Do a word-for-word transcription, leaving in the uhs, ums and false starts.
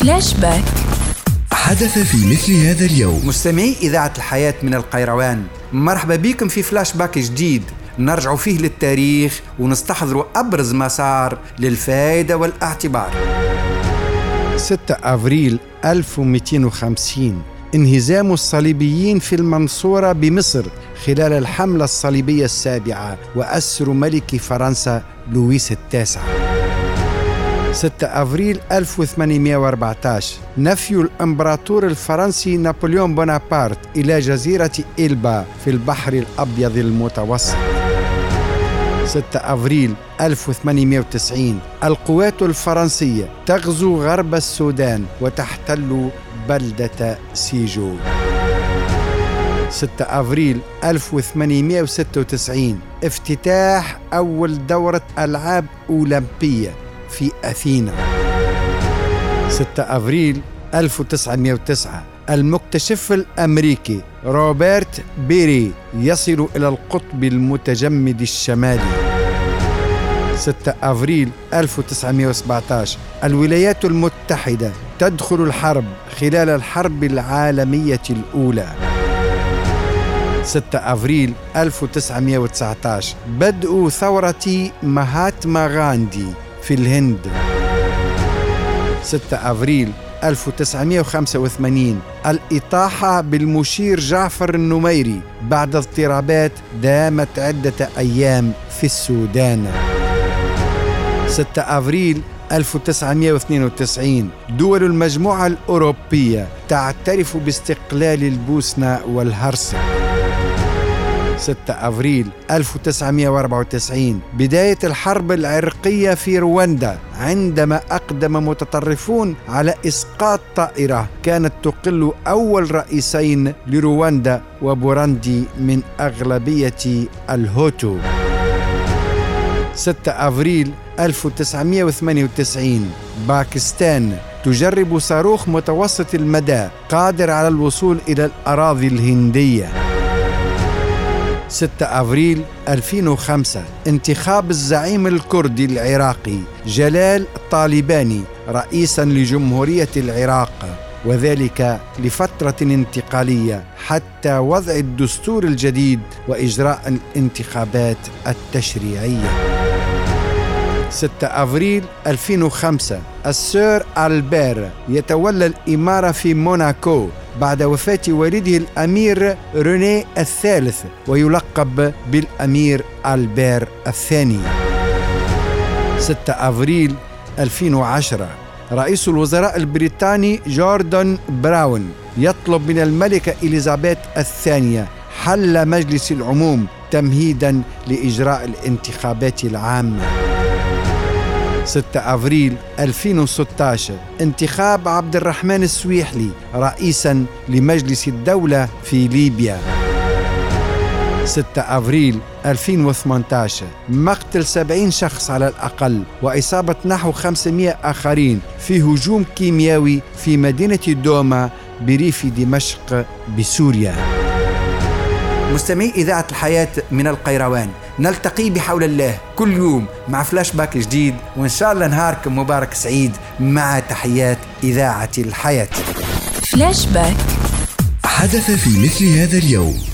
فلاش باك. حدث في مثل هذا اليوم. مستمعي إذاعة الحياة من القيروان، مرحبا بكم في فلاش باك جديد نرجع فيه للتاريخ ونستحضر أبرز مسار للفائدة والاعتبار. ستة أفريل ألف ومئتين وخمسين، انهزام الصليبيين في المنصورة بمصر خلال الحملة الصليبية السابعة وأسر ملك فرنسا لويس التاسع. ستة أفريل ألف وثمانمئة وأربعة عشر، نفي الإمبراطور الفرنسي نابليون بونابرت إلى جزيرة إلبا في البحر الأبيض المتوسط. ستة أفريل ألف وثمانمئة وتسعين، القوات الفرنسية تغزو غرب السودان وتحتل بلدة سيجو. ستة أفريل ألف وثمانمئة وستة وتسعين، افتتاح أول دورة ألعاب أولمبية في أثينا. ستة أفريل ألف وتسعمئة وتسعة، المكتشف الأمريكي روبرت بيري يصل إلى القطب المتجمد الشمالي. ستة أفريل ألف وتسعمئة وسبعة عشر، الولايات المتحدة تدخل الحرب خلال الحرب العالمية الأولى. ستة أفريل ألف وتسعمئة وتسعة عشر، بدء ثورة مهاتما غاندي في الهند. ستة أفريل ألف وتسعمئة وخمسة وثمانين، الإطاحة بالمشير جعفر النميري بعد اضطرابات دامت عدة أيام في السودان. ستة أفريل ألف وتسعمئة واثنين وتسعين، دول المجموعة الأوروبية تعترف باستقلال البوسنة والهرسك. ستة أفريل ألف وتسعمئة وأربعة وتسعين، بداية الحرب العرقية في رواندا عندما أقدم متطرفون على إسقاط طائرة كانت تقل أول رئيسين لرواندا وبوراندي من أغلبية الهوتو. ستة أفريل ألف وتسعمئة وثمانية وتسعين، باكستان تجرب صاروخ متوسط المدى قادر على الوصول إلى الأراضي الهندية. ستة أفريل ألفين وخمسة، انتخاب الزعيم الكردي العراقي جلال طالباني رئيساً لجمهورية العراق، وذلك لفترة انتقالية حتى وضع الدستور الجديد وإجراء الانتخابات التشريعية. ستة أفريل ألفين وخمسة، السير ألبير يتولى الإمارة في موناكو بعد وفاة والده الأمير روني الثالث ويلقب بالأمير ألبير الثاني. ستة أفريل ألفين وعشرة، رئيس الوزراء البريطاني جوردن براون يطلب من الملكة إليزابيث الثانية حل مجلس العموم تمهيداً لإجراء الانتخابات العامة. ستة أفريل ألفين وستة عشر، انتخاب عبد الرحمن السويحلي رئيساً لمجلس الدولة في ليبيا. ستة أفريل ألفين وثمانية عشر، مقتل سبعين شخص على الأقل وإصابة نحو خمسمئة آخرين في هجوم كيميائي في مدينة دوما بريف دمشق بسوريا. مستمعي إذاعة الحياة من القيروان، نلتقي بحول الله كل يوم مع فلاش باك جديد، وإن شاء الله نهاركم مبارك سعيد مع تحيات إذاعة الحياة. فلاش باك. حدث في مثل هذا اليوم.